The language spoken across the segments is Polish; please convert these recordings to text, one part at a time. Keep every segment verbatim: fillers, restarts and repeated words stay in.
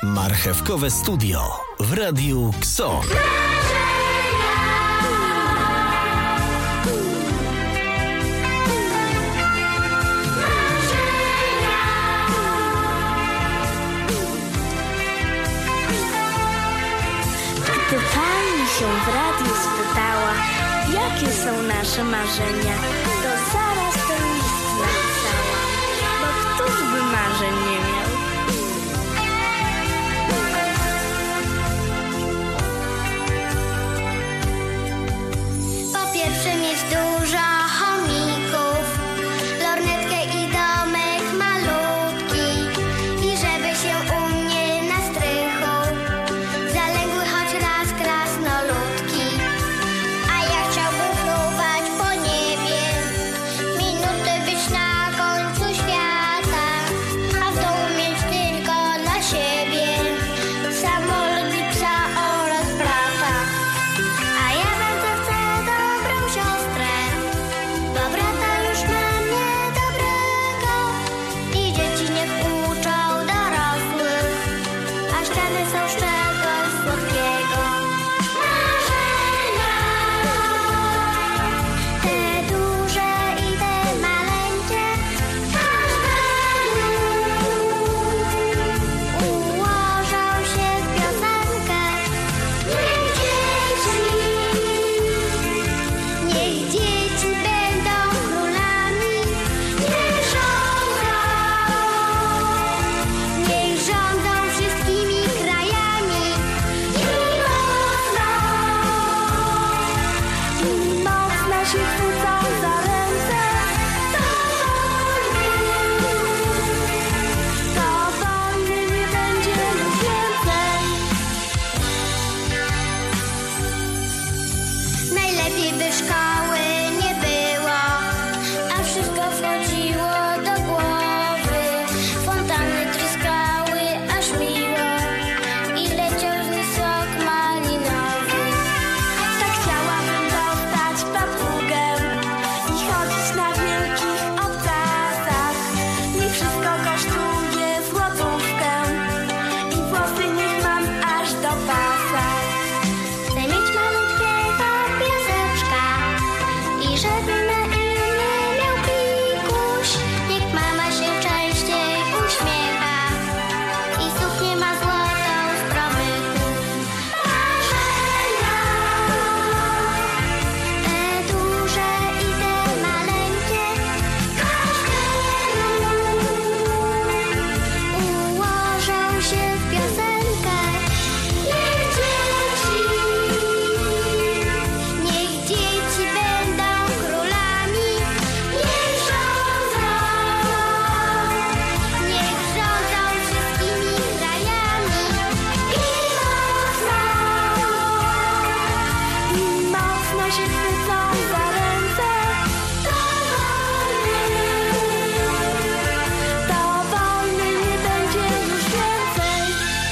Marchewkowe Studio w Radiu Kso. Gdy pani się w radiu spytała, jakie są nasze marzenia, to zaraz ten list napisałam, bo któż by marzeń nie miał? Po pierwsze mieć dużo chomików, lornetkę i domek malutki i żeby się u mnie na strychu zaległy choć raz krasnoludki. A ja chciałbym fruwać po niebie, minuty być na końcu świata, a w domu mieć tylko dla siebie samolot i psa oraz brata. A ja bardzo chcę dobrą siostrę, bo brata już mam niedobrego i dzieci niech uczą dorosłych, a ściany są z czegoś słodkiego. Marzenia, te duże i te maleńkie, ułożą się w piosenkę. Niech dzieci, niech dzieci będą królami, niech rządzą, niech rządzą wszystkimi krajami i mocno, i mocno się chwycą za ręce. To wojny, to wojny nie będzie już więcej. Najlepiej by szkoły nie było, a wszystko wchodziło do głowy. Fontanny tryskały aż miło i leciał z nich sok malinowy. Tak chciałabym dostać papugę i chodzić na wielkich obcasach. Niech wszystko kosztuje złotówkę i włosy niech mam aż do pasa. Chcę mieć malutkiego pieseczka i żeby na imię miał Pikuś. Niech mama się częściej uśmiecha i suknię ma złotą z promyków. Marzenia, te duże i te maleńkie, każdemu ułożą się w piosenkę. Niech dzieci, niech dzieci będą królami, niech rządzą, niech rządzą wszystkimi krajami i mocno, i mocno się chwycą za ręce. To wojny, to wojny nie będzie już więcej.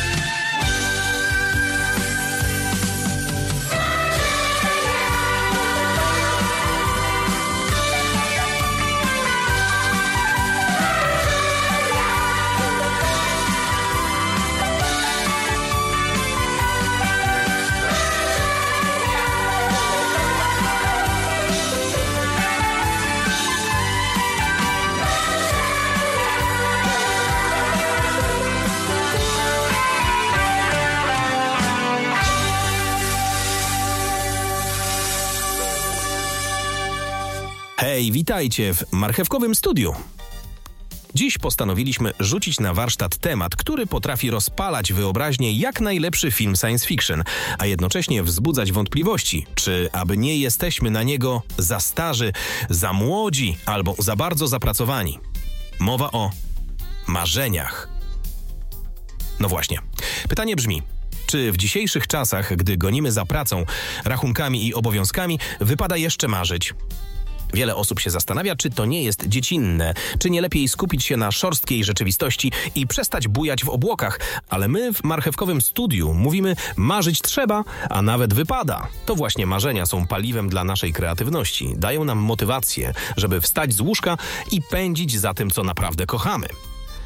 Hej, witajcie w Marchewkowym Studiu. Dziś postanowiliśmy rzucić na warsztat temat, który potrafi rozpalać wyobraźnię jak najlepszy film science fiction, a jednocześnie wzbudzać wątpliwości, czy aby nie jesteśmy na niego za starzy, za młodzi albo za bardzo zapracowani. Mowa o marzeniach. No właśnie. Pytanie brzmi: czy w dzisiejszych czasach, gdy gonimy za pracą, rachunkami i obowiązkami, wypada jeszcze marzyć? Wiele osób się zastanawia, czy to nie jest dziecinne, czy nie lepiej skupić się na szorstkiej rzeczywistości i przestać bujać w obłokach, ale my w Marchewkowym Studiu mówimy: marzyć trzeba, a nawet wypada. To właśnie marzenia są paliwem dla naszej kreatywności, dają nam motywację, żeby wstać z łóżka i pędzić za tym, co naprawdę kochamy.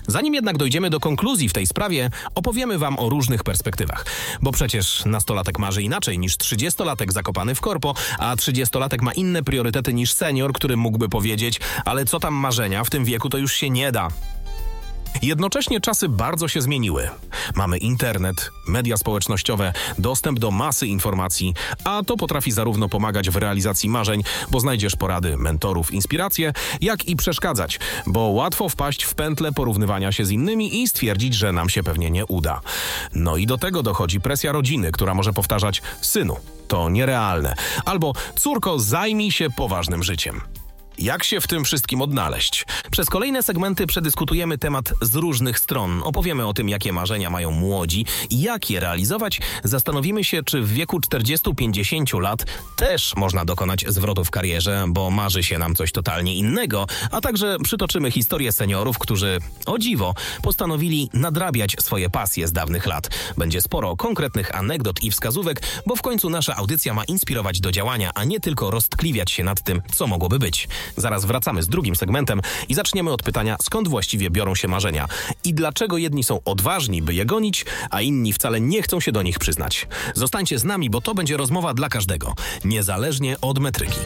Zanim jednak dojdziemy do konkluzji w tej sprawie, opowiemy wam o różnych perspektywach. Bo przecież nastolatek marzy inaczej niż trzydziestolatek zakopany w korpo, a trzydziestolatek ma inne priorytety niż senior, który mógłby powiedzieć, ale co tam marzenia, w tym wieku to już się nie da. Jednocześnie czasy bardzo się zmieniły. Mamy internet, media społecznościowe, dostęp do masy informacji, a to potrafi zarówno pomagać w realizacji marzeń, bo znajdziesz porady mentorów, inspiracje, jak i przeszkadzać, bo łatwo wpaść w pętlę porównywania się z innymi i stwierdzić, że nam się pewnie nie uda. No i do tego dochodzi presja rodziny, która może powtarzać: synu, to nierealne, albo córko, zajmij się poważnym życiem. Jak się w tym wszystkim odnaleźć? Przez kolejne segmenty przedyskutujemy temat z różnych stron. Opowiemy o tym, jakie marzenia mają młodzi i jak je realizować. Zastanowimy się, czy w wieku czterdziestu pięćdziesięciu lat też można dokonać zwrotu w karierze, bo marzy się nam coś totalnie innego, a także przytoczymy historię seniorów, którzy, o dziwo, postanowili nadrabiać swoje pasje z dawnych lat. Będzie sporo konkretnych anegdot i wskazówek, bo w końcu nasza audycja ma inspirować do działania, a nie tylko roztkliwiać się nad tym, co mogłoby być. Zaraz wracamy z drugim segmentem i zaczniemy od pytania, skąd właściwie biorą się marzenia i dlaczego jedni są odważni, by je gonić, a inni wcale nie chcą się do nich przyznać. Zostańcie z nami, bo to będzie rozmowa dla każdego, niezależnie od metryki.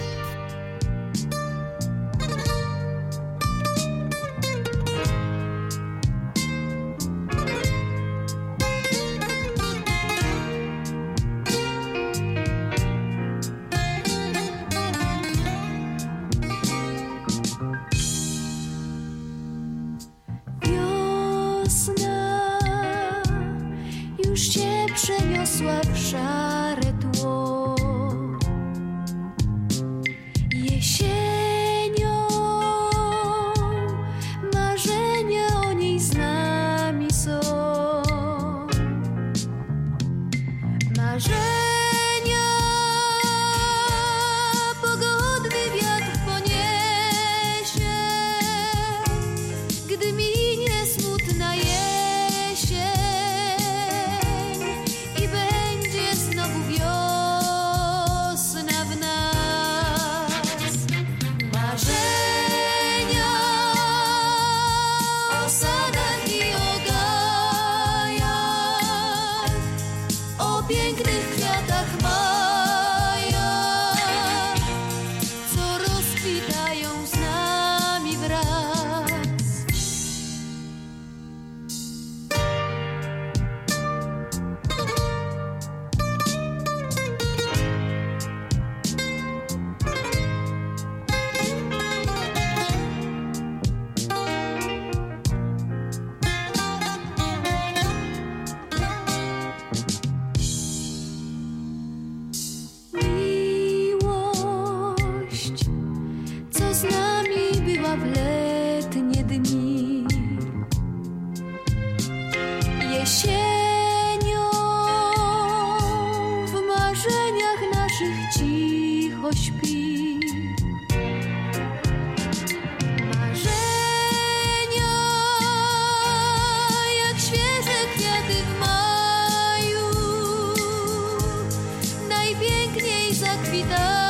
Już cię przeniosła w szare tło. Jesienią marzenia o niej z nami są. Marzenia pogodny wiatr poniesie, gdy minie smutna jesień. Pięknych kwiatach maja, co rozkwitają z nami wraz. Z nami była w letnie dni. Jesienią w marzeniach naszych cicho śpi. Marzenia jak świeże kwiaty w maju, najpiękniej zakwitają.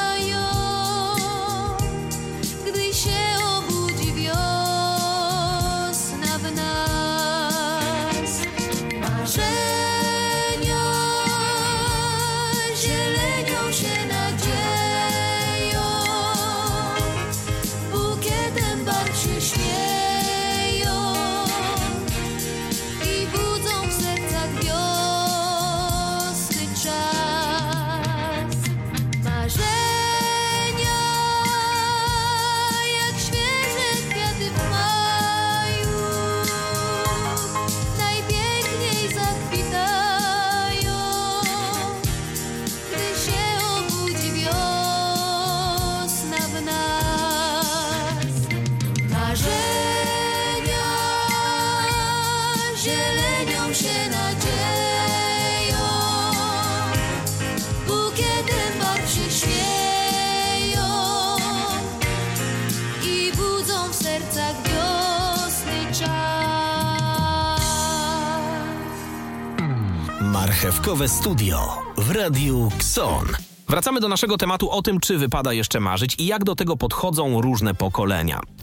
Zielenią się nadzieją, bukietem barw się śmieją i budzą w sercach wiosny czas. Marchewkowe Studio w Radiu Kson. Wracamy do naszego tematu o tym, czy wypada jeszcze marzyć i jak do tego podchodzą różne pokolenia.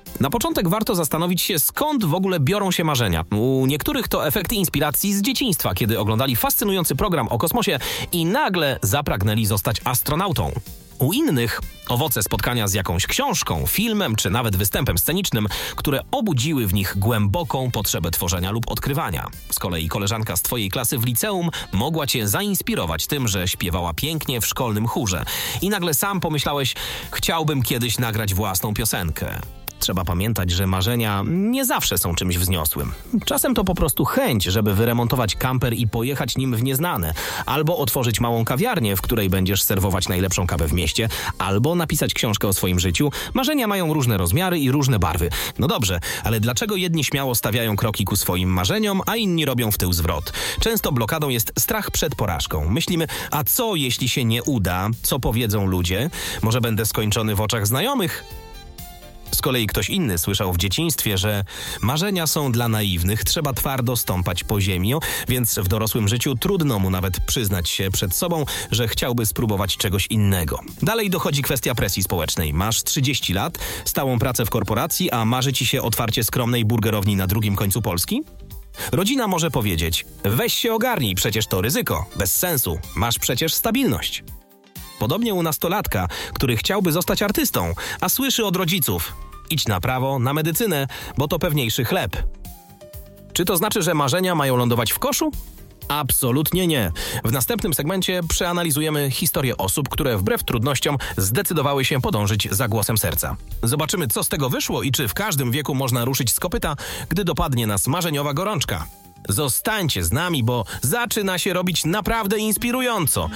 Na początek warto zastanowić się, skąd w ogóle biorą się marzenia. U niektórych to efekty inspiracji z dzieciństwa, kiedy oglądali fascynujący program o kosmosie i nagle zapragnęli zostać astronautą. U innych owoce spotkania z jakąś książką, filmem czy nawet występem scenicznym, które obudziły w nich głęboką potrzebę tworzenia lub odkrywania. Z kolei koleżanka z twojej klasy w liceum mogła cię zainspirować tym, że śpiewała pięknie w szkolnym chórze. I nagle sam pomyślałeś, chciałbym kiedyś nagrać własną piosenkę. Trzeba pamiętać, że marzenia nie zawsze są czymś wzniosłym. Czasem to po prostu chęć, żeby wyremontować kamper i pojechać nim w nieznane, albo otworzyć małą kawiarnię, w której będziesz serwować najlepszą kawę w mieście, albo napisać książkę o swoim życiu. Marzenia mają różne rozmiary i różne barwy. No dobrze, ale dlaczego jedni śmiało stawiają kroki ku swoim marzeniom, a inni robią w tył zwrot? Często blokadą jest strach przed porażką. Myślimy, a co jeśli się nie uda? Co powiedzą ludzie? Może będę skończony w oczach znajomych? Z kolei ktoś inny słyszał w dzieciństwie, że marzenia są dla naiwnych, trzeba twardo stąpać po ziemi, więc w dorosłym życiu trudno mu nawet przyznać się przed sobą, że chciałby spróbować czegoś innego. Dalej dochodzi kwestia presji społecznej. Masz trzydzieści lat, stałą pracę w korporacji, a marzy ci się otwarcie skromnej burgerowni na drugim końcu Polski? Rodzina może powiedzieć, weź się ogarnij, przecież to ryzyko, bez sensu, masz przecież stabilność. Podobnie u nastolatka, który chciałby zostać artystą, a słyszy od rodziców: idź na prawo, na medycynę, bo to pewniejszy chleb. Czy to znaczy, że marzenia mają lądować w koszu? Absolutnie nie. W następnym segmencie przeanalizujemy historię osób, które wbrew trudnościom zdecydowały się podążyć za głosem serca. Zobaczymy, co z tego wyszło i czy w każdym wieku można ruszyć z kopyta, gdy dopadnie nas marzeniowa gorączka. Zostańcie z nami, bo zaczyna się robić naprawdę inspirująco.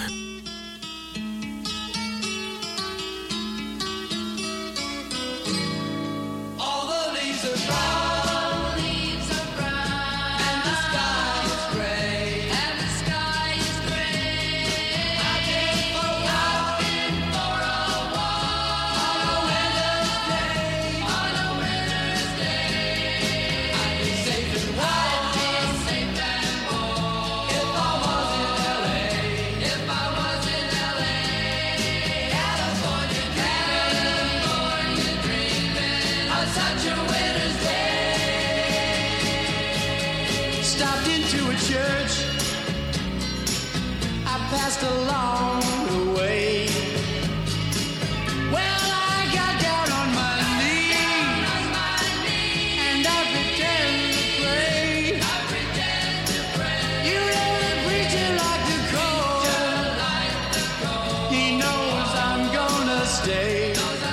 Passed along the way. Well, I got down on my knees and I pretend to pray. You know the preacher like to call. He knows I'm gonna stay.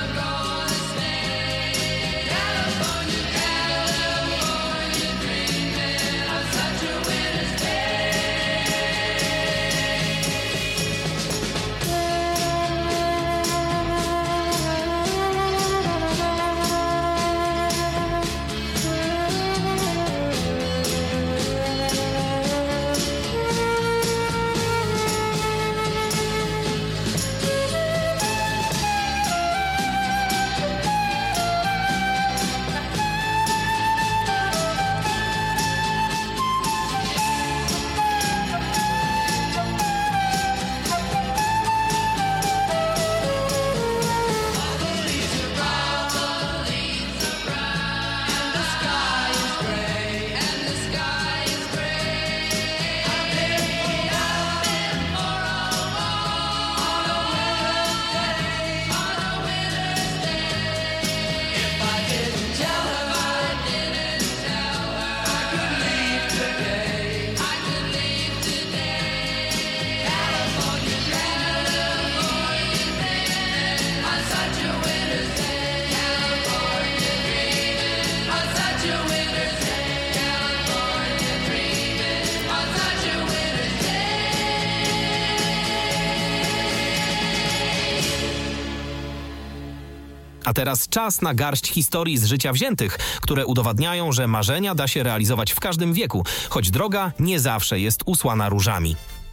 A teraz czas na garść historii z życia wziętych, które udowadniają, że marzenia da się realizować w każdym wieku, choć droga nie zawsze jest usłana różami.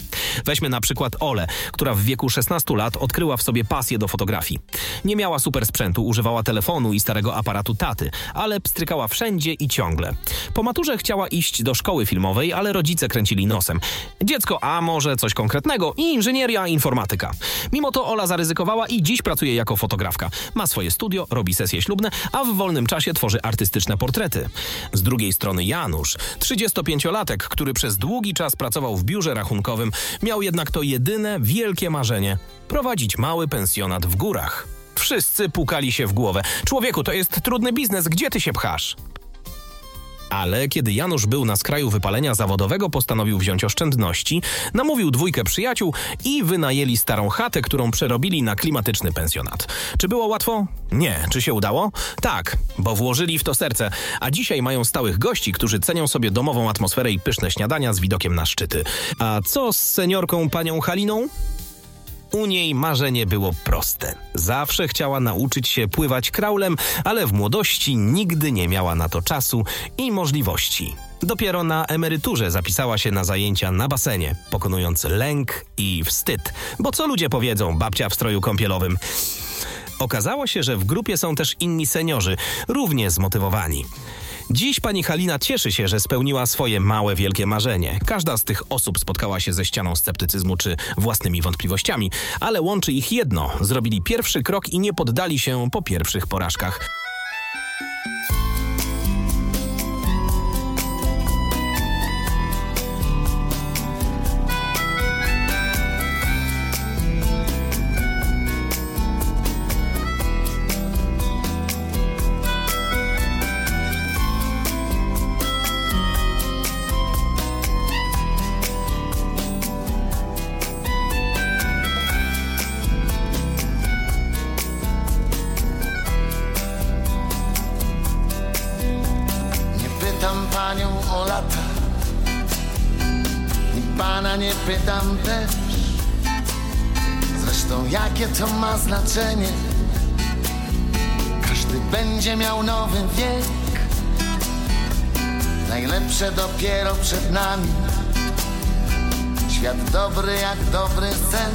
Weźmy na przykład Olę, która w wieku szesnastu lat odkryła w sobie pasję do fotografii. Nie miała super sprzętu, używała telefonu i starego aparatu taty, ale pstrykała wszędzie i ciągle. Po maturze chciała iść do szkoły filmowej, ale rodzice kręcili nosem. Dziecko, a może coś konkretnego i inżynieria, informatyka. Mimo to Ola zaryzykowała i dziś pracuje jako fotografka. Ma swoje studio, robi sesje ślubne, a w wolnym czasie tworzy artystyczne portrety. Z drugiej strony Janusz, trzydziestopięciolatek, który przez długi czas pracował w biurze rachunkowym, miał jednak to jedyne wielkie marzenie – prowadzić mały pensjonat w górach. Wszyscy pukali się w głowę. Człowieku, to jest trudny biznes, gdzie ty się pchasz? Ale kiedy Janusz był na skraju wypalenia zawodowego, postanowił wziąć oszczędności, namówił dwójkę przyjaciół i wynajęli starą chatę, którą przerobili na klimatyczny pensjonat. Czy było łatwo? Nie. Czy się udało? Tak, bo włożyli w to serce, a dzisiaj mają stałych gości, którzy cenią sobie domową atmosferę i pyszne śniadania z widokiem na szczyty. A co z seniorką panią Haliną? U niej marzenie było proste. Zawsze chciała nauczyć się pływać kraulem, ale w młodości nigdy nie miała na to czasu i możliwości. Dopiero na emeryturze zapisała się na zajęcia na basenie, pokonując lęk i wstyd. Bo co ludzie powiedzą, babcia w stroju kąpielowym? Okazało się, że w grupie są też inni seniorzy, równie zmotywowani. Dziś pani Halina cieszy się, że spełniła swoje małe, wielkie marzenie. Każda z tych osób spotkała się ze ścianą sceptycyzmu czy własnymi wątpliwościami, ale łączy ich jedno. Zrobili pierwszy krok i nie poddali się po pierwszych porażkach. Pytam panią o lata i pana nie pytam też. Zresztą jakie to ma znaczenie? Każdy będzie miał nowy wiek. Najlepsze dopiero przed nami. Świat dobry jak dobry sen.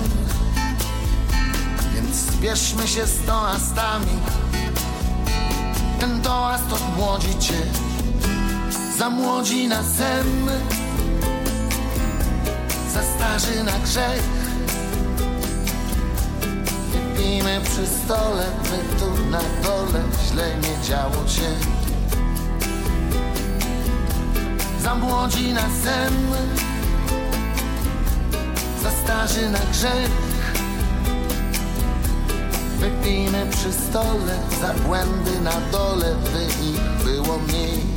Więc zbierzmy się z toastami. Ten toast odmłodzi cię, za młodzi na sen, za starzy na grzech. Wypijmy przy stole, by tu na dole źle nie działo się. Za młodzi na sen, za starzy na grzech. Wypijmy przy stole, za błędy na dole, by ich było mniej.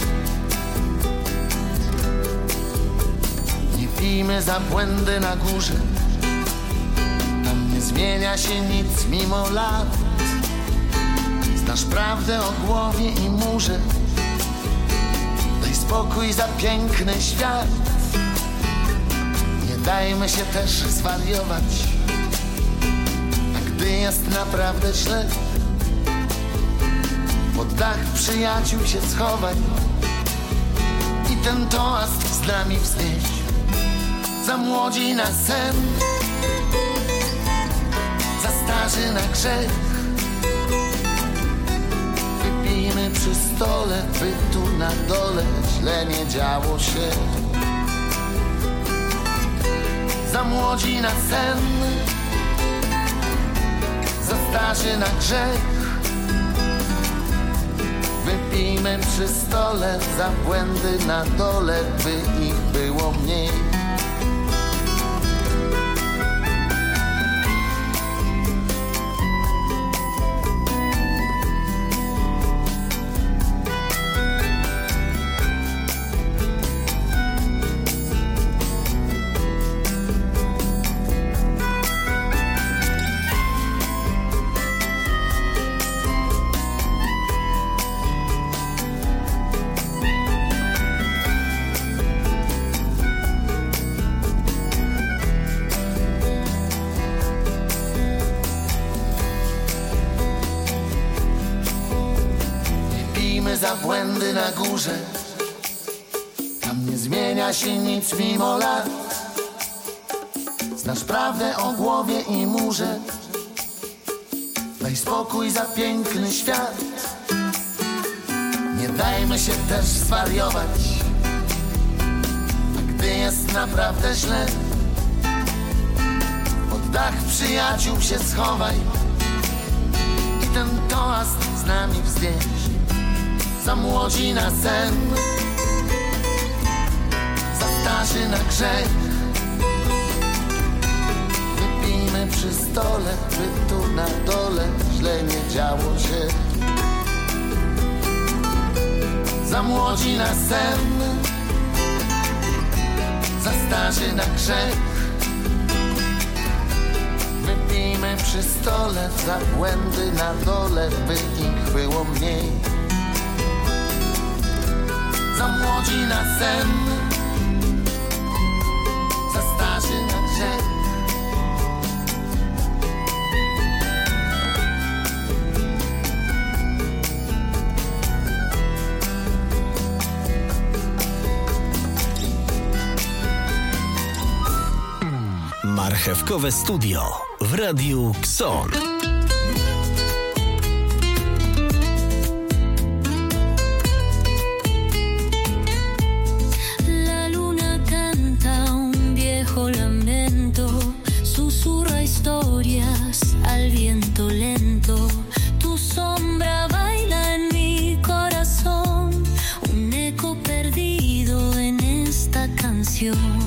Pijmy za błędy na górze, tam nie zmienia się nic mimo lat. Znasz prawdę o głowie i murze, daj spokój za piękny świat. Nie dajmy się też zwariować, a gdy jest naprawdę źle, pod dach przyjaciół się schowaj i ten toast z nami wznieść. Za młodzi na sen, za starzy na grzech. Wypijmy przy stole, by tu na dole źle nie działo się. Za młodzi na sen, za starzy na grzech. Wypijmy przy stole, za błędy na dole, by ich było mniej. Za błędy na górze, tam nie zmienia się nic mimo lat. Znasz prawdę o głowie i murze. Daj spokój za piękny świat. Nie dajmy się też zwariować, a gdy jest naprawdę źle, pod dach przyjaciół się schowaj i ten toast z nami wznieś. Za młodzi na sen, za starzy na grzech. Wypijmy przy stole, by tu na dole źle nie działo się. Za młodzi na sen, za starzy na grzech. Wypijmy przy stole za błędy na dole, by ich było mniej. Za młodzi na sen, za starzy na grzech. Marchewkowe Studio w Radiu Kson. La luna canta un viejo lamento, susurra historias al viento lento. Tu sombra baila en mi corazón, un eco perdido en esta canción.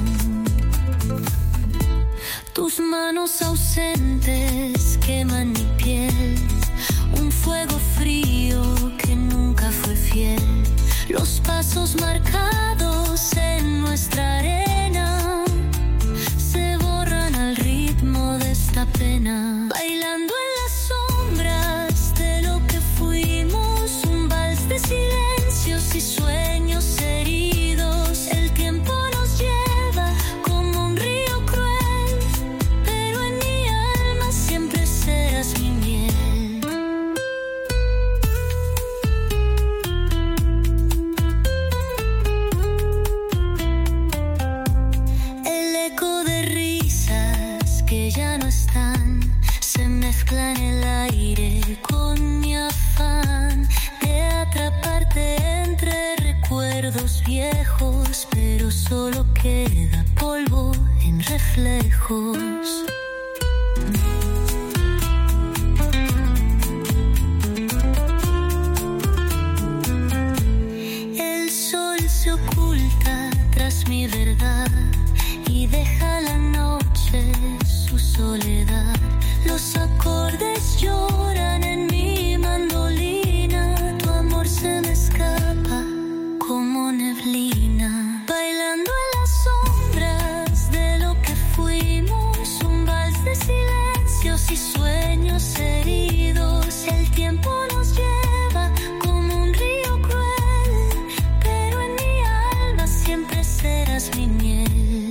Tus manos ausentes queman mi piel, un fuego frío que nunca fue fiel. Los pasos marcados en nuestra arena se borran al ritmo de esta pena. Bailando en las sombras de lo que fuimos, un vals de silencios y sueños heridos. El tiempo nos lleva como un río cruel, pero en mi alma siempre serás mi miel. El eco de risas que ya no están se mezcla en el aire con mi afán de atraparte entre recuerdos viejos, pero solo queda polvo en reflejos. El sol se oculta tras mi verdad y deja la noche su soledad. Los acordes lloran en mi mandolina, tu amor se me escapa como neblina. Bailando en las sombras de lo que fuimos, un vals de silencios y sueños heridos. El tiempo nos lleva como un río cruel, pero en mi alma siempre serás mi miel.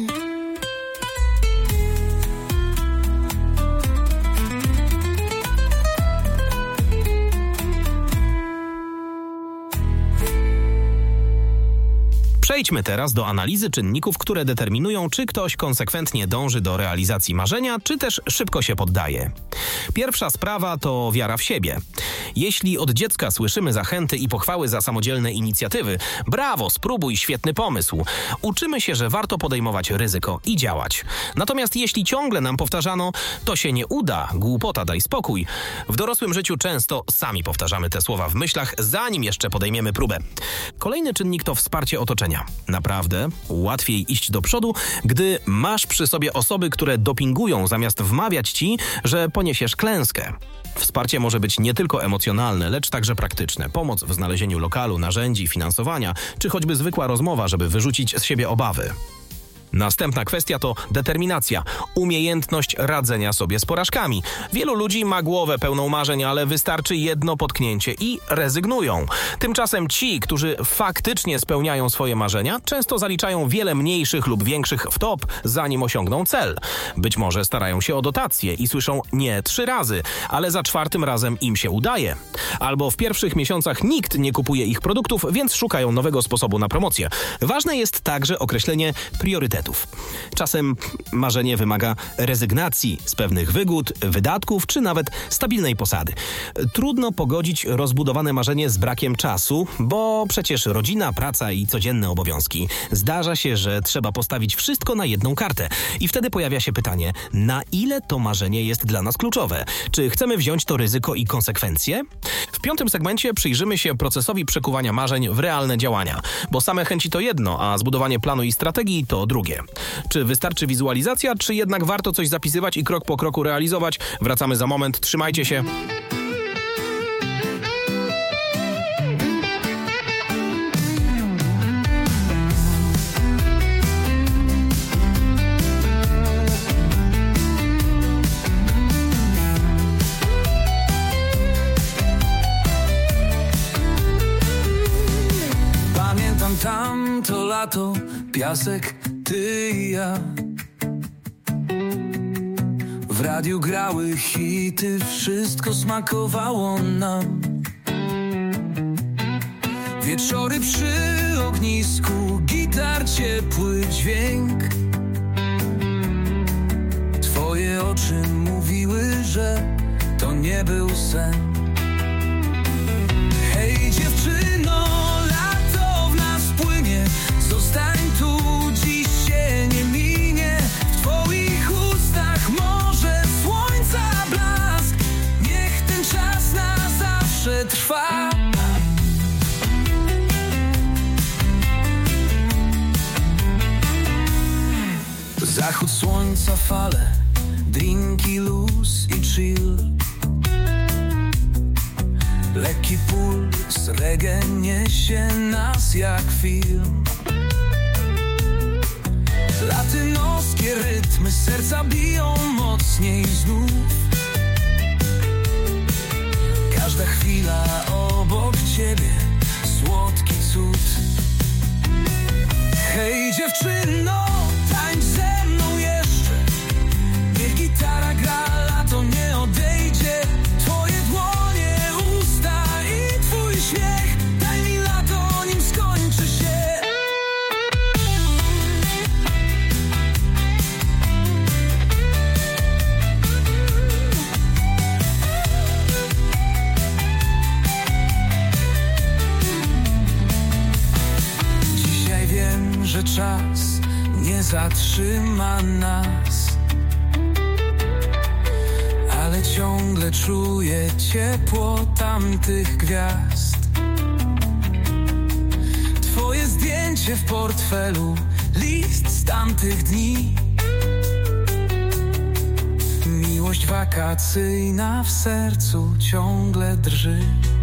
Przejdźmy teraz do analizy czynników, które determinują, czy ktoś konsekwentnie dąży do realizacji marzenia, czy też szybko się poddaje. Pierwsza sprawa to wiara w siebie. Jeśli od dziecka słyszymy zachęty i pochwały za samodzielne inicjatywy, brawo, spróbuj, świetny pomysł, uczymy się, że warto podejmować ryzyko i działać. Natomiast jeśli ciągle nam powtarzano, to się nie uda, głupota, daj spokój, w dorosłym życiu często sami powtarzamy te słowa w myślach, zanim jeszcze podejmiemy próbę. Kolejny czynnik to wsparcie otoczenia. Naprawdę łatwiej iść do przodu, gdy masz przy sobie osoby, które dopingują, zamiast wmawiać ci, że poniesiesz klęskę. Wsparcie może być nie tylko emocjonalne, lecz także praktyczne. Pomoc w znalezieniu lokalu, narzędzi, finansowania, czy choćby zwykła rozmowa, żeby wyrzucić z siebie obawy. Następna kwestia to determinacja, umiejętność radzenia sobie z porażkami. Wielu ludzi ma głowę pełną marzeń, ale wystarczy jedno potknięcie i rezygnują. Tymczasem ci, którzy faktycznie spełniają swoje marzenia, często zaliczają wiele mniejszych lub większych wtop, zanim osiągną cel. Być może starają się o dotacje i słyszą nie trzy razy, ale za czwartym razem im się udaje. Albo w pierwszych miesiącach nikt nie kupuje ich produktów, więc szukają nowego sposobu na promocję. Ważne jest także określenie priorytetów. budżetów. Czasem marzenie wymaga rezygnacji z pewnych wygód, wydatków czy nawet stabilnej posady. Trudno pogodzić rozbudowane marzenie z brakiem czasu, bo przecież rodzina, praca i codzienne obowiązki. Zdarza się, że trzeba postawić wszystko na jedną kartę i wtedy pojawia się pytanie, na ile to marzenie jest dla nas kluczowe? Czy chcemy wziąć to ryzyko i konsekwencje? W piątym segmencie przyjrzymy się procesowi przekuwania marzeń w realne działania, bo same chęci to jedno, a zbudowanie planu i strategii to drugie. Czy wystarczy wizualizacja, czy jednak warto coś zapisywać i krok po kroku realizować? Wracamy za moment, trzymajcie się. Pamiętam tamto lato, piasek, ty i ja. W radiu grały hity, wszystko smakowało nam. Wieczory przy ognisku, gitar, ciepły dźwięk. Twoje oczy mówiły, że to nie był sen. Hej dziewczyno, lato w nas płynie, zostań tu, dziś się nie minie. W twoich ustach morze słońca blask, niech ten czas na zawsze trwa. Zachód słońca, fale, drinki, luz i chill. Lekki puls, reggae niesie nas jak film. Latynoskie rytmy, serca biją mocniej znów. Każda chwila obok ciebie, słodki cud. Hej dziewczyno, tańcz ze mną jeszcze. Niech gitara gra, lato nie odejdzie. Twoje dłonie, usta i twój śmiech. Daj mi lato, nim skończy się. Dzisiaj wiem, że czas nie zatrzyma nas, ale ciągle czuję ciepło tamtych gwiazd. Twoje zdjęcie w portfelu, list z tamtych dni. Miłość wakacyjna w sercu ciągle drży.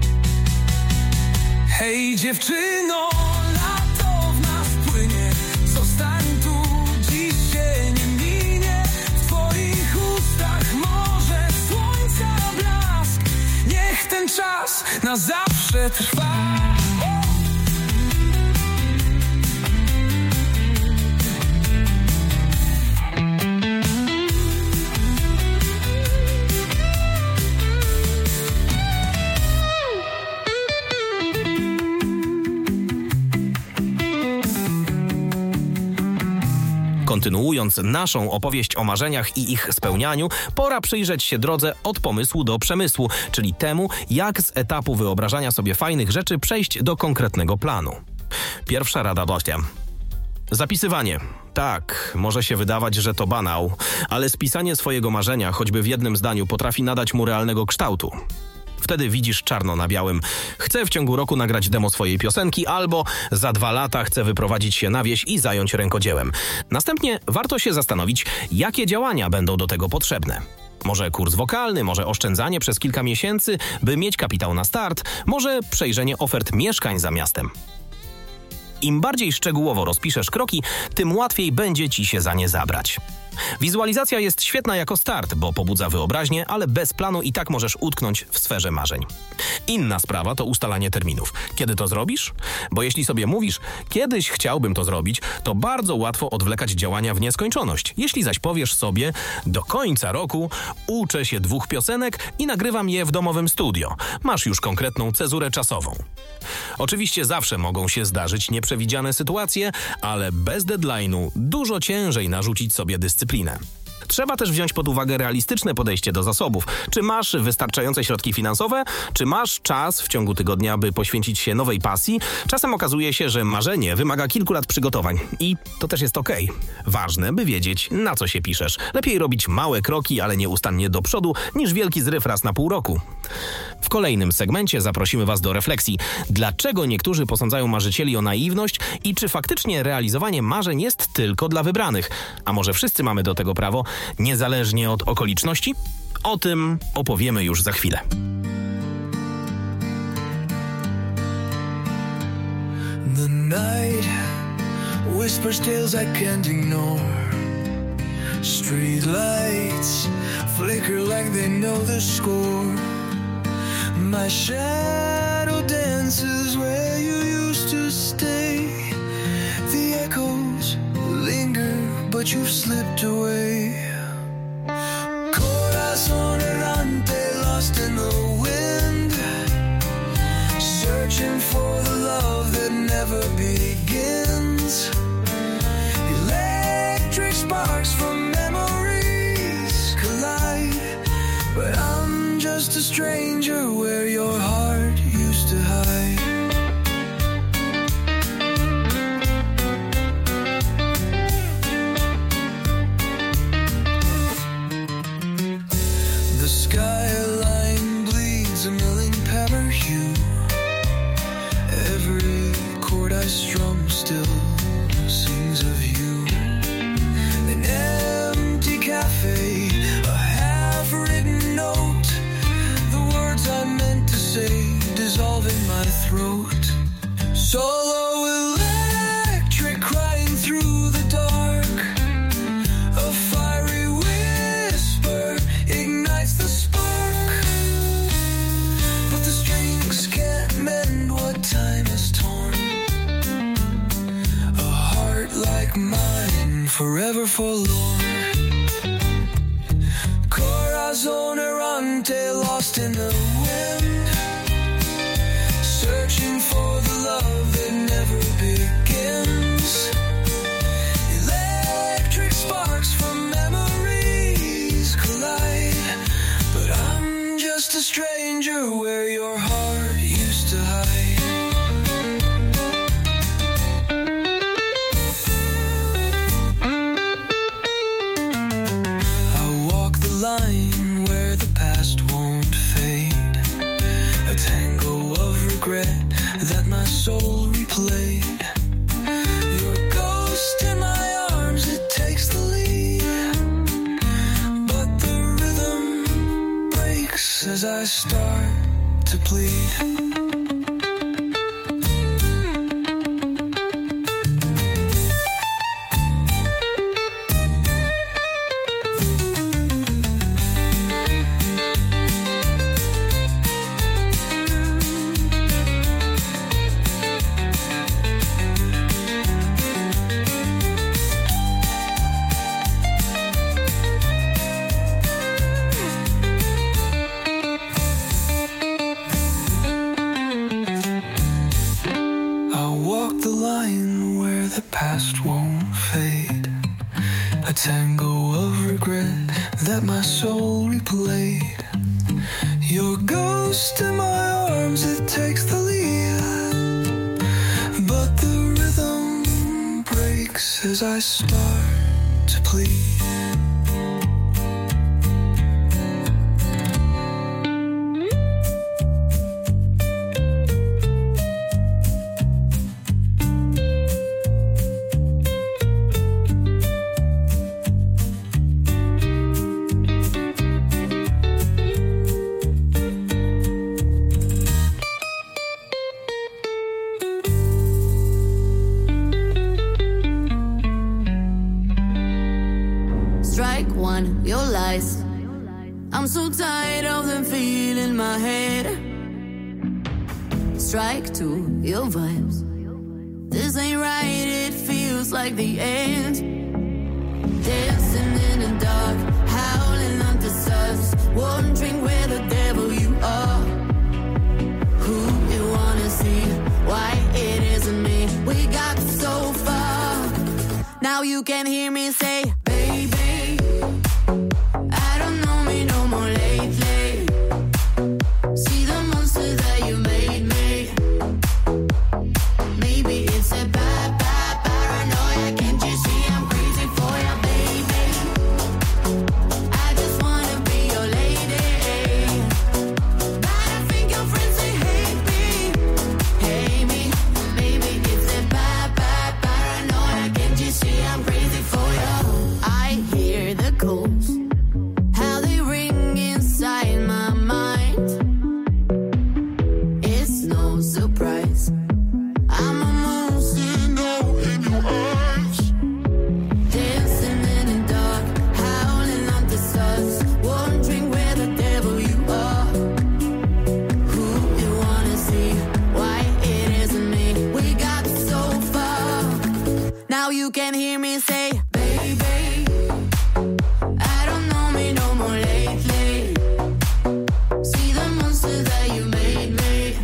Hej dziewczyno, lato w nas płynie, zostań tu, dziś się nie minie. W twoich ustach morze słońca blask, niech ten czas na zawsze trwa. Kontynuując naszą opowieść o marzeniach i ich spełnianiu, pora przyjrzeć się drodze od pomysłu do przemysłu, czyli temu, jak z etapu wyobrażania sobie fajnych rzeczy przejść do konkretnego planu. Pierwsza rada gościa. Zapisywanie. Tak, może się wydawać, że to banał, ale spisanie swojego marzenia, choćby w jednym zdaniu, potrafi nadać mu realnego kształtu. Wtedy widzisz czarno na białym. Chcę w ciągu roku nagrać demo swojej piosenki, albo za dwa lata chcę wyprowadzić się na wieś i zająć rękodziełem. Następnie warto się zastanowić, jakie działania będą do tego potrzebne. Może kurs wokalny, może oszczędzanie przez kilka miesięcy, by mieć kapitał na start, może przejrzenie ofert mieszkań za miastem. Im bardziej szczegółowo rozpiszesz kroki, tym łatwiej będzie ci się za nie zabrać. Wizualizacja jest świetna jako start, bo pobudza wyobraźnię, ale bez planu i tak możesz utknąć w sferze marzeń. Inna sprawa to ustalanie terminów. Kiedy to zrobisz? Bo jeśli sobie mówisz, kiedyś chciałbym to zrobić, to bardzo łatwo odwlekać działania w nieskończoność. Jeśli zaś powiesz sobie, do końca roku uczę się dwóch piosenek i nagrywam je w domowym studio, masz już konkretną cezurę czasową. Oczywiście zawsze mogą się zdarzyć nieprzewidziane sytuacje, ale bez deadline'u dużo ciężej narzucić sobie dyscyplinę. Trzeba też wziąć pod uwagę realistyczne podejście do zasobów. Czy masz wystarczające środki finansowe? Czy masz czas w ciągu tygodnia, by poświęcić się nowej pasji? Czasem okazuje się, że marzenie wymaga kilku lat przygotowań. I to też jest okej. Ważne, by wiedzieć, na co się piszesz. Lepiej robić małe kroki, ale nieustannie do przodu, niż wielki zryw raz na pół roku. W kolejnym segmencie zaprosimy Was do refleksji. Dlaczego niektórzy posądzają marzycieli o naiwność i czy faktycznie realizowanie marzeń jest tylko dla wybranych? A może wszyscy mamy do tego prawo, niezależnie od okoliczności? O tym opowiemy już za chwilę. The night whispers tales I can't ignore. Street lights flicker like they know the score. My shadow dances where you used to stay. The echoes linger, but you've slipped away. Corazón errante, lost in the wind, searching for the love that never begins. Electric sparks from memories collide, but I'm just a stranger where your heart used to hide. The skyline bleeds a milling pepper hue. Every chord I strum still sings of you. An empty cafe, a half-written note, the words I meant to say dissolve in my throat. Solo electric crying through the dark, a fiery whisper ignites the spark, but the strings can't mend what time has torn. A heart like mine, forever forlorn. Corazón errante, lost in the wind, searching for the love that never begins. Electric sparks from memories collide, but I'm just a stranger where your heart used to hide. I walk the line where the past won't fade, a tango of regret that my soul replayed. Your ghost in my arms, it takes the lead, but the rhythm breaks as I start to plead. Past won't fade, a tango of regret that my soul replayed. Your ghost in my arms, it takes the lead, but the rhythm breaks as I start to plead. Strike one, your lies. I'm so tired of them feeling my head. Strike two, your vibes. This ain't right, it feels like the end. Dancing in the dark, howling under stars, wondering where the devil you are. Who you wanna see, why it isn't me. We got so far, now you can hear me say, baby, I don't know me no more lately. See the monster that you made me. Maybe it's a bad, bad paranoia. Can't you see I'm crazy for you, baby? I just wanna be your lady. But I think your friends, they hate me. Hate me. Maybe it's a bad, bad paranoia. Can't you see I'm crazy for you? I hear the calls, how they ring inside my mind. It's no surprise, I'm a monster now in your eyes. Dancing in the dark, howling under stars, wondering where the devil you are. Who you wanna see, why it isn't me. We got so far, now you can hear me say, baby, I don't know me no more lately. See the monster that you made me.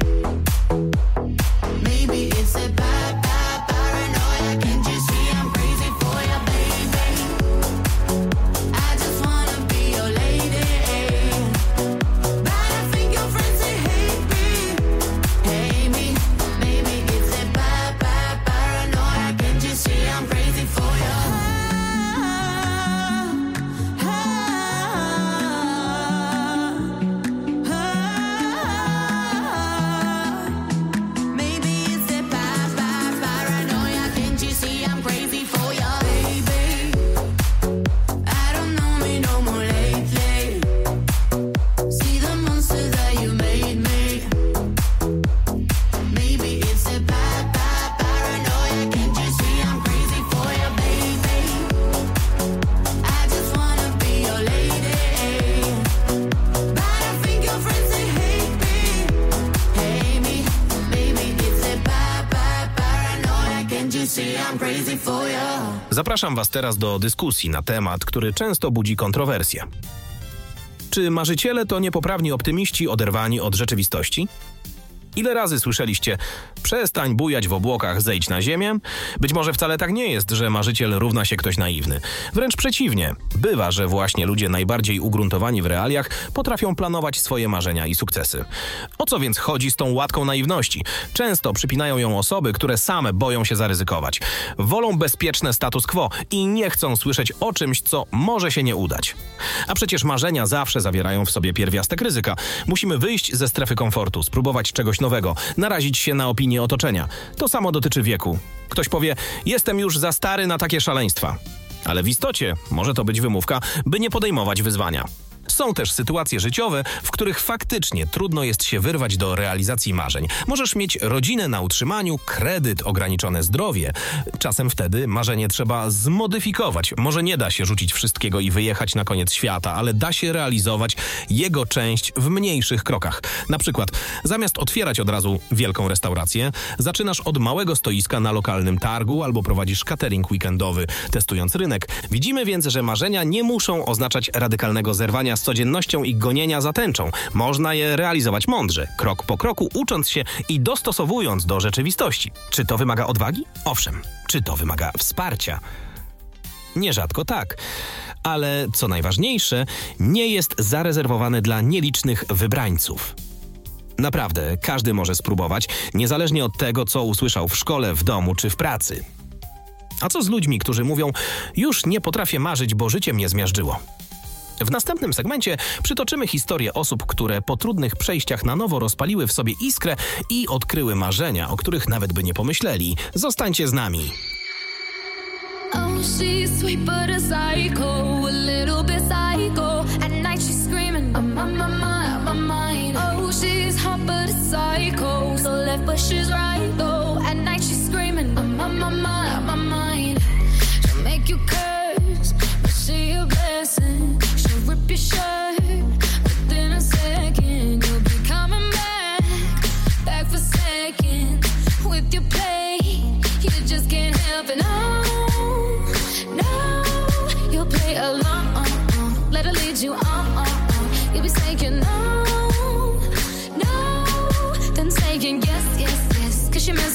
Maybe it's a bad, bad paranoia. Can't you see I'm crazy for you, baby? I just wanna be your lady. But I think your friends, they hate me. Hate me. Maybe it's a bad, bad paranoia. Can't you see I'm crazy for you? Maybe it's a bad, bad paranoia. Can't you see I'm crazy for you, baby? I don't know me no more lately. See the monster that you made me. Maybe it's a bad, bad paranoia. Can't you see I'm crazy for you, baby? I just wanna be your lady. But I think your friends, they hate me. Hate me. Maybe it's a bad, bad paranoia. Can't you see I'm crazy for you? Zapraszam Was teraz do dyskusji na temat, który często budzi kontrowersje. Czy marzyciele to niepoprawni optymiści oderwani od rzeczywistości? Ile razy słyszeliście, przestań bujać w obłokach, zejdź na ziemię? Być może wcale tak nie jest, że marzyciel równa się ktoś naiwny. Wręcz przeciwnie. Bywa, że właśnie ludzie najbardziej ugruntowani w realiach potrafią planować swoje marzenia i sukcesy. O co więc chodzi z tą łatką naiwności? Często przypinają ją osoby, które same boją się zaryzykować. Wolą bezpieczne status quo i nie chcą słyszeć o czymś, co może się nie udać. A przecież marzenia zawsze zawierają w sobie pierwiastek ryzyka. Musimy wyjść ze strefy komfortu, spróbować czegoś nowego, narazić się na opinię otoczenia. To samo dotyczy wieku. Ktoś powie, jestem już za stary na takie szaleństwa. Ale w istocie może to być wymówka, by nie podejmować wyzwania. Są też sytuacje życiowe, w których faktycznie trudno jest się wyrwać do realizacji marzeń. Możesz mieć rodzinę na utrzymaniu, kredyt, ograniczone zdrowie. Czasem wtedy marzenie trzeba zmodyfikować. Może nie da się rzucić wszystkiego i wyjechać na koniec świata, ale da się realizować jego część w mniejszych krokach. Na przykład zamiast otwierać od razu wielką restaurację, zaczynasz od małego stoiska na lokalnym targu albo prowadzisz catering weekendowy, testując rynek. Widzimy więc, że marzenia nie muszą oznaczać radykalnego zerwania z codziennością i gonienia za tęczą. Można je realizować mądrze, krok po kroku, ucząc się i dostosowując do rzeczywistości. Czy to wymaga odwagi? Owszem. Czy to wymaga wsparcia? Nierzadko tak. Ale co najważniejsze, nie jest zarezerwowane dla nielicznych wybrańców. Naprawdę, każdy może spróbować, niezależnie od tego, co usłyszał w szkole, w domu czy w pracy. A co z ludźmi, którzy mówią, już nie potrafię marzyć, bo życie mnie zmiażdżyło? W następnym segmencie przytoczymy historię osób, które po trudnych przejściach na nowo rozpaliły w sobie iskrę i odkryły marzenia, o których nawet by nie pomyśleli. Zostańcie z nami. Oh, she's sweet but a psycho, a little bit psycho. At night she's screaming, I'm on my mind, my mind. Oh, she's hot but a psycho, so left but she's right though. At night she's screaming, I'm on my mind, my mind. She'll make you curse, but she'll blame.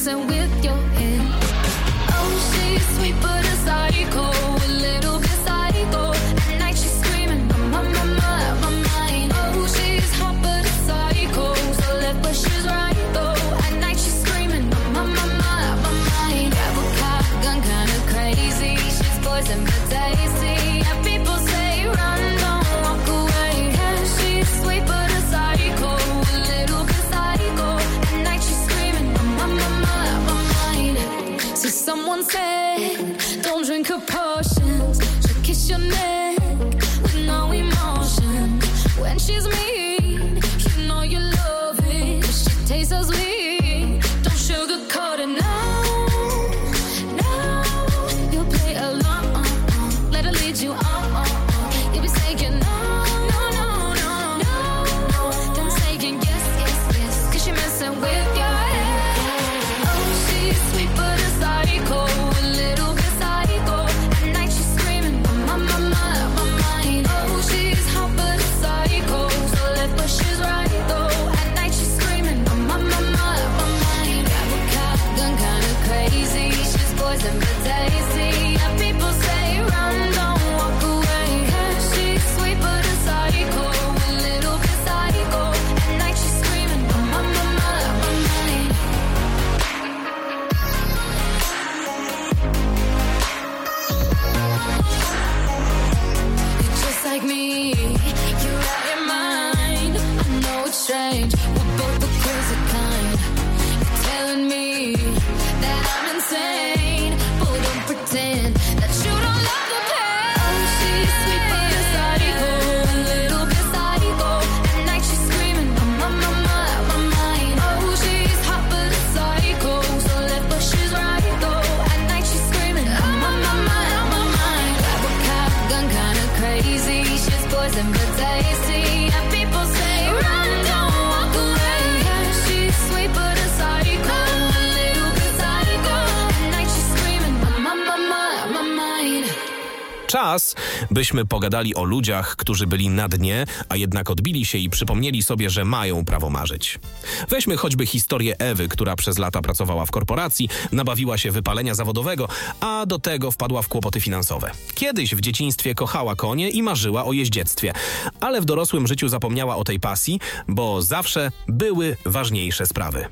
messing with your head. Oh, she's sweet but a psycho, a little bit psycho. At night she's screaming, my, my, my, my, my mind. Oh, she's hot but a psycho, so left but she's right though. At night she's screaming, my, my, my, my, my mind. Grab a cop gun, kinda crazy. She's poison but tasty. And people say run, don't walk away. Yeah, she's sweet but a psycho, a little bit psycho. At night she's screaming, my, my, my, my mind. See, someone said, don't drink her potions. She'll kiss your neck with no emotion. When she's mean, you know you love it. 'Cause she tastes so sweet. Don't sugarcoat it now. No, you'll play along. Let her lead you on. You'll be saying no, no, no, no, no, no. Then saying yes, yes, yes. 'Cause you're messing with your head. Oh, she's sweet but a psycho, a little bit psycho. At night she's screaming, my, my, my, my mind. Oh, she's hot but a psycho, so left but she's right though. At night she's screaming, my, my, my, my mind. Grab a cop gun, kinda crazy. She's poison but tasty. And people say run, don't walk away. Yeah, she's sweet but a psycho, a little bit psycho. At night she's screaming, my, my, my, my mind. You're just like me, you're out your mind. I know it's strange, we're both the crazy kind. You're telling me that I'm insane, but don't pretend that you don't love the pain. Oh, she's sweet but a psycho, a little bit psycho. At night she's screaming, my, my, my, my mind. Oh, she's hot but a psycho, so left but she's right though. At night she's screaming, my, my, my, my mind. Grab a cop gun, kinda crazy. She's poison but tasty. And people say run, don't walk away. Yeah, she's sweet but a psycho, a little bit psycho. At night she's screaming, my, my, my, my mind. Czas, byśmy pogadali o ludziach, którzy byli na dnie, a jednak odbili się i przypomnieli sobie, że mają prawo marzyć. Weźmy choćby historię Ewy, która przez lata pracowała w korporacji, nabawiła się wypalenia zawodowego, a do tego wpadła w kłopoty finansowe. Kiedyś w dzieciństwie kochała konie i marzyła o jeździectwie, ale w dorosłym życiu zapomniała o tej pasji, bo zawsze były ważniejsze sprawy.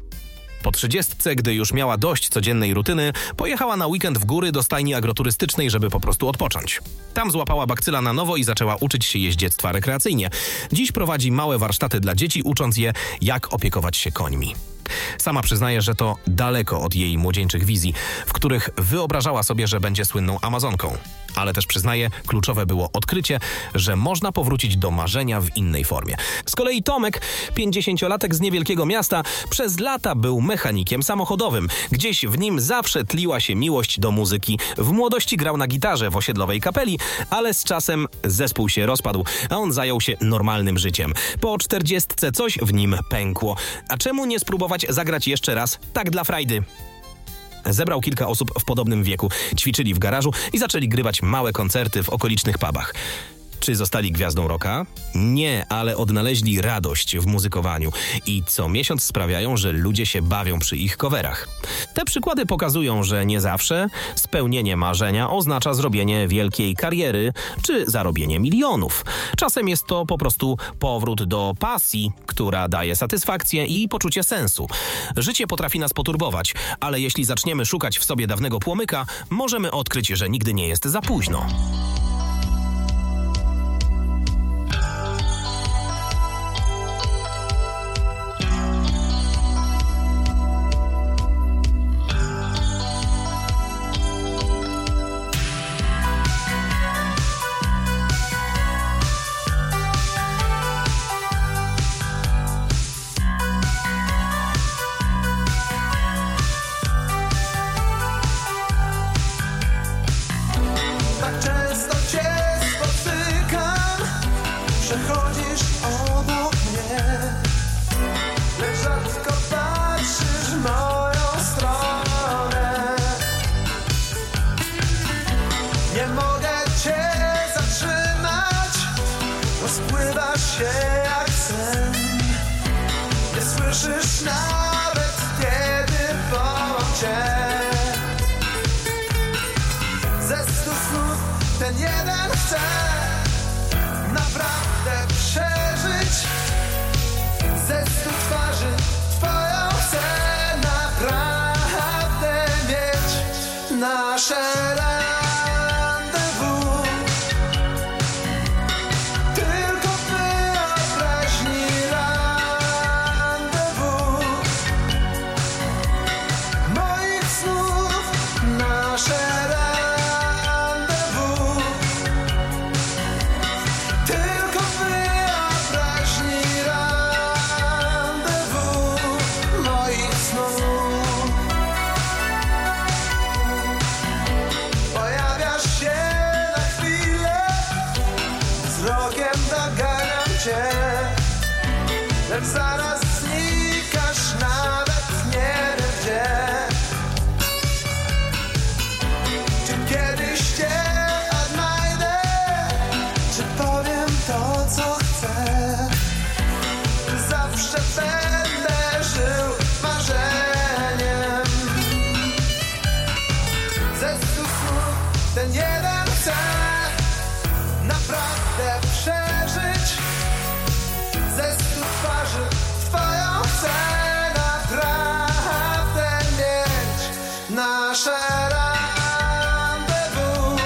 Po trzydziestce, gdy już miała dość codziennej rutyny, pojechała na weekend w góry do stajni agroturystycznej, żeby po prostu odpocząć. Tam złapała bakcyla na nowo i zaczęła uczyć się jeździectwa rekreacyjnie. Dziś prowadzi małe warsztaty dla dzieci, ucząc je, jak opiekować się końmi. Sama przyznaje, że to daleko od jej młodzieńczych wizji, w których wyobrażała sobie, że będzie słynną Amazonką. Ale też przyznaje, kluczowe było odkrycie, że można powrócić do marzenia w innej formie. Z kolei Tomek, pięćdziesięciolatek z niewielkiego miasta, przez lata był mechanikiem samochodowym. Gdzieś w nim zawsze tliła się miłość do muzyki. W młodości grał na gitarze w osiedlowej kapeli, ale z czasem zespół się rozpadł, a on zajął się normalnym życiem. Po czterdziestce coś w nim pękło. A czemu nie spróbować zagrać jeszcze raz, tak dla frajdy? Zebrał kilka osób w podobnym wieku, ćwiczyli w garażu i zaczęli grywać małe koncerty w okolicznych pubach. Czy zostali gwiazdą rocka? Nie, ale odnaleźli radość w muzykowaniu i co miesiąc sprawiają, że ludzie się bawią przy ich coverach. Te przykłady pokazują, że nie zawsze spełnienie marzenia oznacza zrobienie wielkiej kariery czy zarobienie milionów. Czasem jest to po prostu powrót do pasji, która daje satysfakcję i poczucie sensu. Życie potrafi nas poturbować, ale jeśli zaczniemy szukać w sobie dawnego płomyka, możemy odkryć, że nigdy nie jest za późno. Rozpływasz się jak sen. Nie słyszysz nawet kiedy ten jeden chce naprawdę przeżyć. Ze stu twarzy twoją chcę naprawdę mieć. Nasze rendezvous tylko w wyobraźni rendezvous moich snów. Nasze rendezvous tylko w wyobraźni rendezvous moich snów. Pojawiasz się na chwilę, wzrokiem doganiam cię, lecz zaraz znikasz, nawet nie wiem gdzie. Czy kiedyś cię odnajdę, czy powiem to, co chcę? Zawsze będę żył marzeniem. Ze stu snów ten jeden chce naprawdę przeżyć. Ze stu twarzy twoją chcę naprawdę mieć. Nasze rendezvous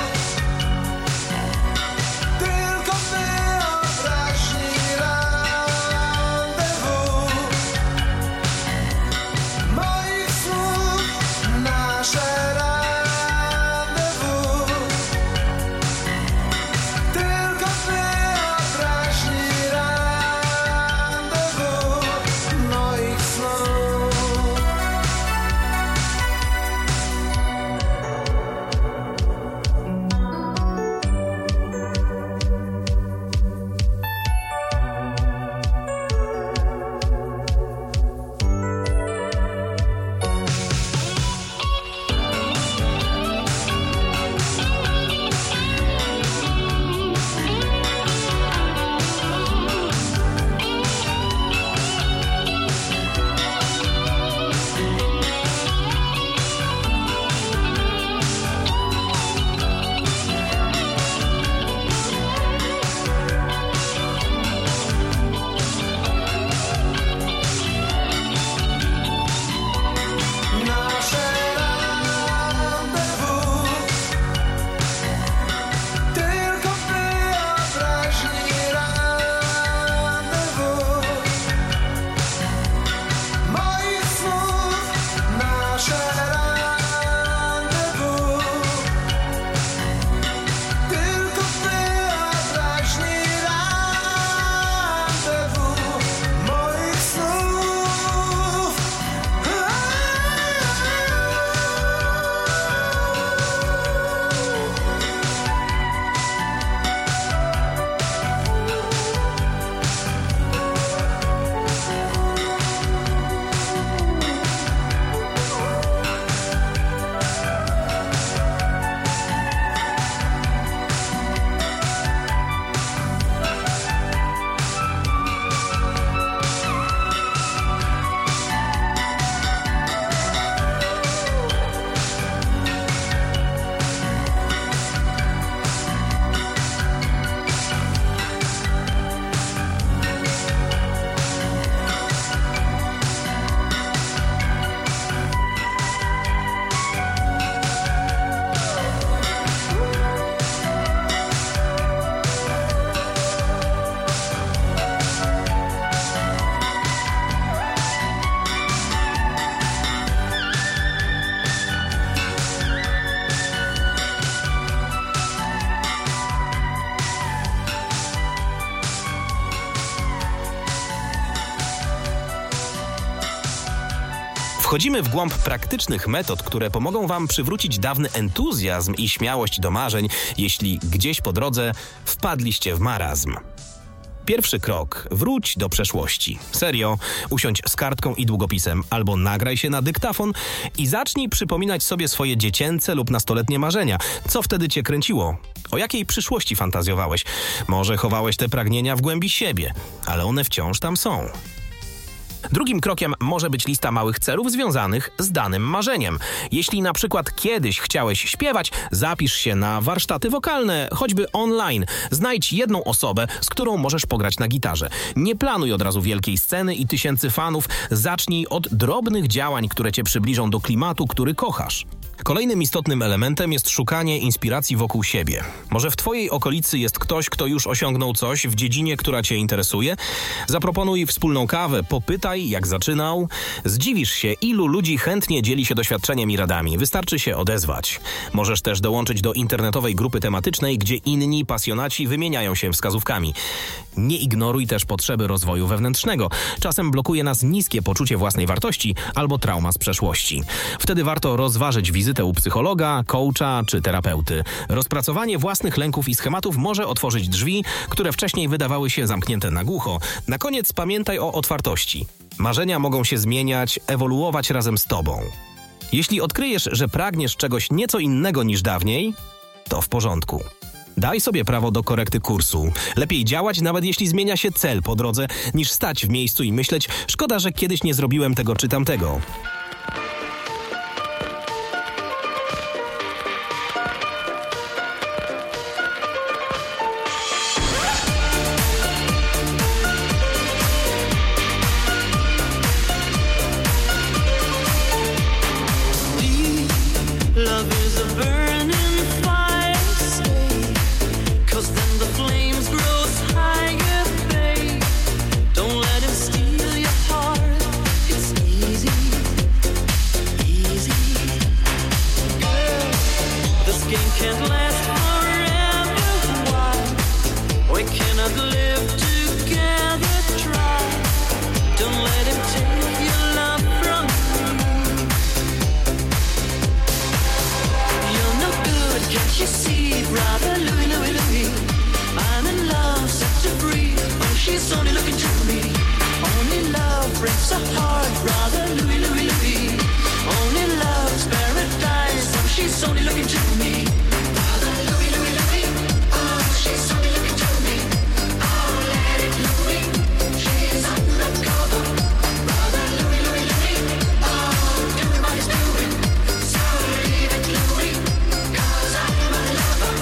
tylko w wyobraźni rendezvous moich snów. Nasze rendezvous tylko w wyobraźni rendezvous moich snów. Nasze rendezvous tylko w wyobraźni rendezvous moich snów. Nasze rendezvous tylko w wyobraźni rendezvous moich snów. Wchodzimy w głąb praktycznych metod, które pomogą wam przywrócić dawny entuzjazm i śmiałość do marzeń, jeśli gdzieś po drodze wpadliście w marazm. Pierwszy krok. Wróć do przeszłości. Serio, usiądź z kartką i długopisem albo nagraj się na dyktafon i zacznij przypominać sobie swoje dziecięce lub nastoletnie marzenia. Co wtedy cię kręciło? O jakiej przyszłości fantazjowałeś? Może chowałeś te pragnienia w głębi siebie, ale one wciąż tam są. Drugim krokiem może być lista małych celów związanych z danym marzeniem. Jeśli na przykład kiedyś chciałeś śpiewać, zapisz się na warsztaty wokalne, choćby online. Znajdź jedną osobę, z którą możesz pograć na gitarze. Nie planuj od razu wielkiej sceny i tysięcy fanów. Zacznij od drobnych działań, które cię przybliżą do klimatu, który kochasz. Kolejnym istotnym elementem jest szukanie inspiracji wokół siebie. Może w twojej okolicy jest ktoś, kto już osiągnął coś w dziedzinie, która cię interesuje? Zaproponuj wspólną kawę, popytaj, jak zaczynał. Zdziwisz się, ilu ludzi chętnie dzieli się doświadczeniem i radami. Wystarczy się odezwać. Możesz też dołączyć do internetowej grupy tematycznej, gdzie inni pasjonaci wymieniają się wskazówkami. Nie ignoruj też potrzeby rozwoju wewnętrznego. Czasem blokuje nas niskie poczucie własnej wartości albo trauma z przeszłości. Wtedy warto rozważyć wizytę u psychologa, coacha czy terapeuty. Rozpracowanie własnych lęków i schematów może otworzyć drzwi, które wcześniej wydawały się zamknięte na głucho. Na koniec pamiętaj o otwartości. Marzenia mogą się zmieniać, ewoluować razem z tobą. Jeśli odkryjesz, że pragniesz czegoś nieco innego niż dawniej, to w porządku. Daj sobie prawo do korekty kursu. Lepiej działać, nawet jeśli zmienia się cel po drodze, niż stać w miejscu i myśleć: szkoda, że kiedyś nie zrobiłem tego czy tamtego. Love is a burning fire, stay, 'cause then the flames grow higher, babe. Don't let him steal your heart, it's easy, easy. Girl, this game can't last forever, why? We cannot live together, try. Don't let him take your love from me. You're no good, can't you see? Brother Louie, Louie, Louie, I'm in love, set to free. Oh, she's only looking to me. Only love breaks a heart, brother Louie, Louie, Louie. Only love's paradise. Oh, she's only looking to me. Brother Louie, Louie, Louie. Oh, she's only looking to me. Oh, let it Louie. She's undercover. Brother Louie, Louie, Louie. Oh, doing what he's doing. So leave it Louie, 'cause I'm a lover.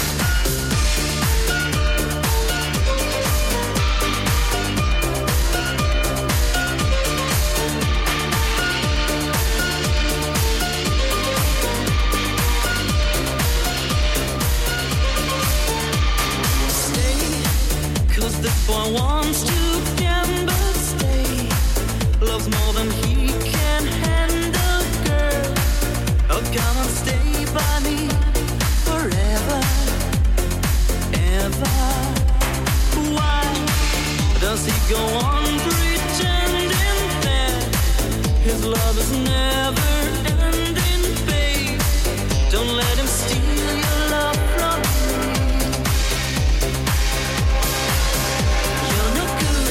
Stay, 'cause this boy wants to gamble. Stay, loves more than he can handle, girl. Oh, come on, stay by me forever, ever. Why does he go on pretending that his love is never ending, babe? Don't let him steal your love from me. You're no good,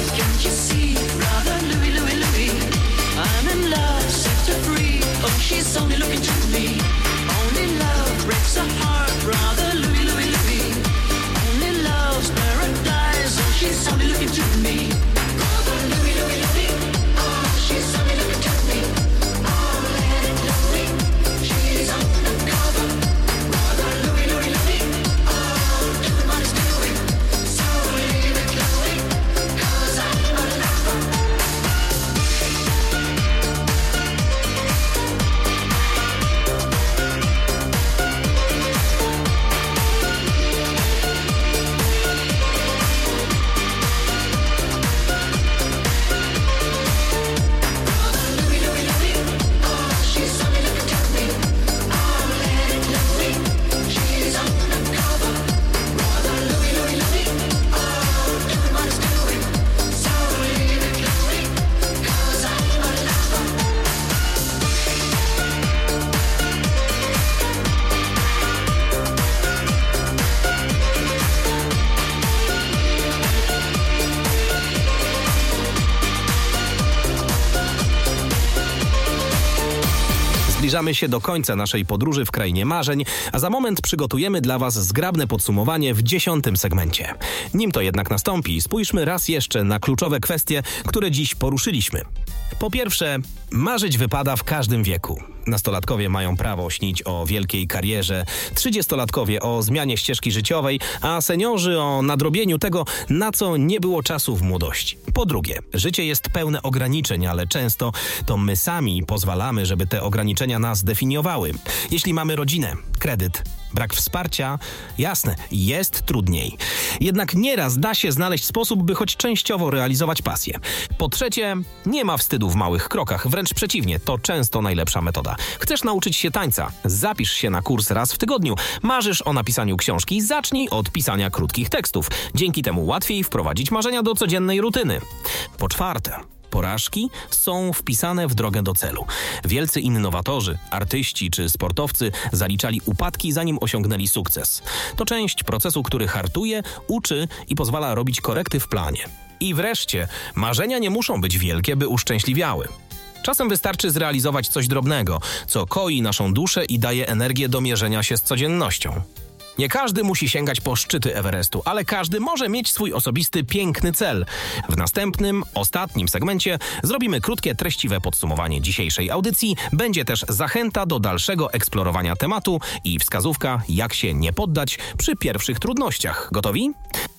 Zbliżamy się do końca naszej podróży w krainie marzeń, a za moment przygotujemy dla Was zgrabne podsumowanie w dziesiątym segmencie. Nim to jednak nastąpi, spójrzmy raz jeszcze na kluczowe kwestie, które dziś poruszyliśmy. Po pierwsze, marzyć wypada w każdym wieku. Nastolatkowie mają prawo śnić o wielkiej karierze, trzydziestolatkowie o zmianie ścieżki życiowej, a seniorzy o nadrobieniu tego, na co nie było czasu w młodości. Po drugie, życie jest pełne ograniczeń, ale często to my sami pozwalamy, żeby te ograniczenia nas definiowały. Jeśli mamy rodzinę, kredyt, brak wsparcia, jasne, jest trudniej. Jednak nieraz da się znaleźć sposób, by choć częściowo realizować pasję. Po trzecie, nie ma wstydu w małych krokach, wręcz przeciwnie, to często najlepsza metoda. Chcesz nauczyć się tańca? Zapisz się na kurs raz w tygodniu. Marzysz o napisaniu książki? Zacznij od pisania krótkich tekstów. Dzięki temu łatwiej wprowadzić marzenia do codziennej rutyny. Po czwarte, porażki są wpisane w drogę do celu. Wielcy innowatorzy, artyści czy sportowcy zaliczali upadki, zanim osiągnęli sukces. To część procesu, który hartuje, uczy i pozwala robić korekty w planie. I wreszcie, marzenia nie muszą być wielkie, by uszczęśliwiały. Czasem wystarczy zrealizować coś drobnego, co koi naszą duszę i daje energię do mierzenia się z codziennością. Nie każdy musi sięgać po szczyty Everestu, ale każdy może mieć swój osobisty, piękny cel. W następnym, ostatnim segmencie zrobimy krótkie, treściwe podsumowanie dzisiejszej audycji. Będzie też zachęta do dalszego eksplorowania tematu i wskazówka, jak się nie poddać przy pierwszych trudnościach. Gotowi?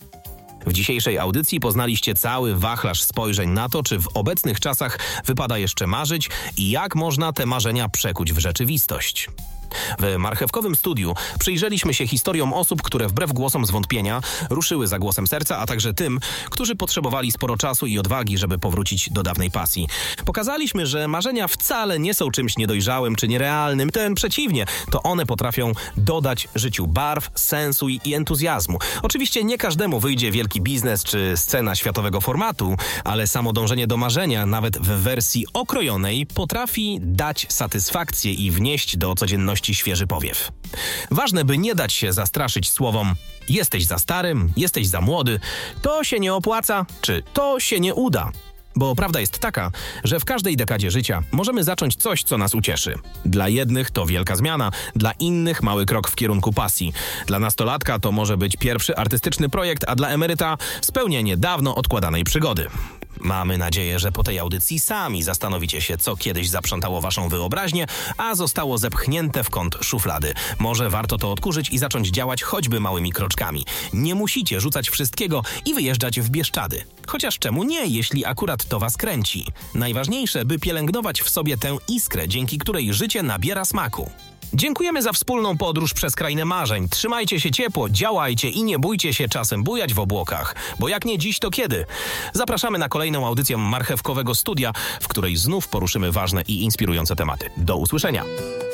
W dzisiejszej audycji poznaliście cały wachlarz spojrzeń na to, czy w obecnych czasach wypada jeszcze marzyć i jak można te marzenia przekuć w rzeczywistość. W Marchewkowym Studiu przyjrzeliśmy się historiom osób, które wbrew głosom zwątpienia ruszyły za głosem serca, a także tym, którzy potrzebowali sporo czasu i odwagi, żeby powrócić do dawnej pasji. Pokazaliśmy, że marzenia wcale nie są czymś niedojrzałym czy nierealnym, ten przeciwnie, to one potrafią dodać życiu barw, sensu i, i entuzjazmu. Oczywiście nie każdemu wyjdzie wielki biznes czy scena światowego formatu, ale samo dążenie do marzenia, nawet w wersji okrojonej, potrafi dać satysfakcję i wnieść do codzienności świeży powiew. Ważne, by nie dać się zastraszyć słowom jesteś za starym, jesteś za młody, to się nie opłaca, czy to się nie uda. Bo prawda jest taka, że w każdej dekadzie życia możemy zacząć coś, co nas ucieszy. Dla jednych to wielka zmiana, dla innych mały krok w kierunku pasji. Dla nastolatka to może być pierwszy artystyczny projekt, a dla emeryta spełnienie dawno odkładanej przygody. Mamy nadzieję, że po tej audycji sami zastanowicie się, co kiedyś zaprzątało waszą wyobraźnię, a zostało zepchnięte w kąt szuflady. Może warto to odkurzyć i zacząć działać choćby małymi kroczkami. Nie musicie rzucać wszystkiego i wyjeżdżać w Bieszczady. Chociaż czemu nie, jeśli akurat to was kręci? Najważniejsze, by pielęgnować w sobie tę iskrę, dzięki której życie nabiera smaku. Dziękujemy za wspólną podróż przez krainę marzeń. Trzymajcie się ciepło, działajcie i nie bójcie się czasem bujać w obłokach. Bo jak nie dziś, to kiedy? Zapraszamy na kolejną audycję Marchewkowego Studia, w której znów poruszymy ważne i inspirujące tematy. Do usłyszenia.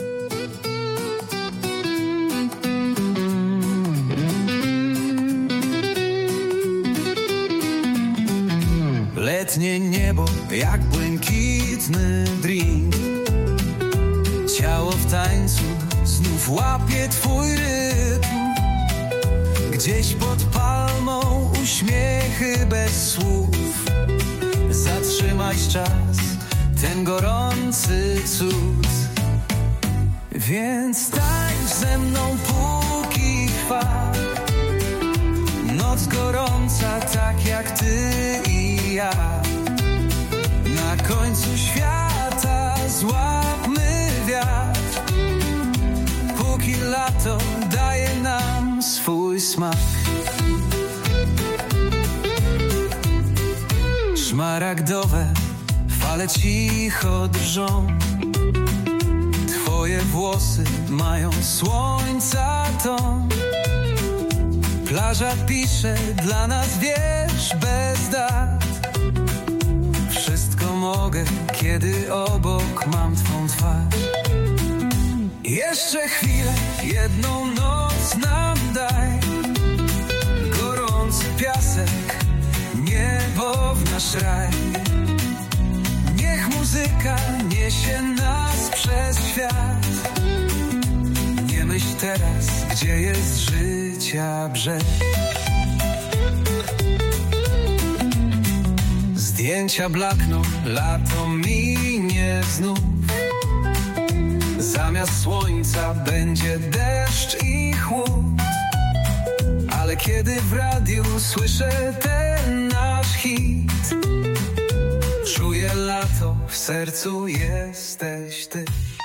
Letnie niebo jak błękitny drink. Ciało w tańcu znów łapie twój rytm. Gdzieś pod palmą uśmiechy bez słów. Zatrzymaj czas, ten gorący cud. Więc tańcz ze mną póki trwa. Noc gorąca tak jak ty i ja. Na końcu świata złapmy wiatr. Póki lato daje nam swój smak. Szmaragdowe fale cicho drżą. Twoje włosy mają słońca ton. Plaża pisze dla nas wiersz bez dat. Wszystko mogę, kiedy obok mam twą twarz. Jeszcze chwilę, jedną noc nam daj. Gorący piasek, niebo w nasz raj. Niech muzyka niesie nas przez świat. Nie myśl teraz, gdzie jest życia brzeg. Zdjęcia blakną, lato minie znów. Zamiast słońca będzie deszcz i chłód. Ale kiedy w radiu słyszę ten nasz hit, czuję lato, w sercu jesteś ty.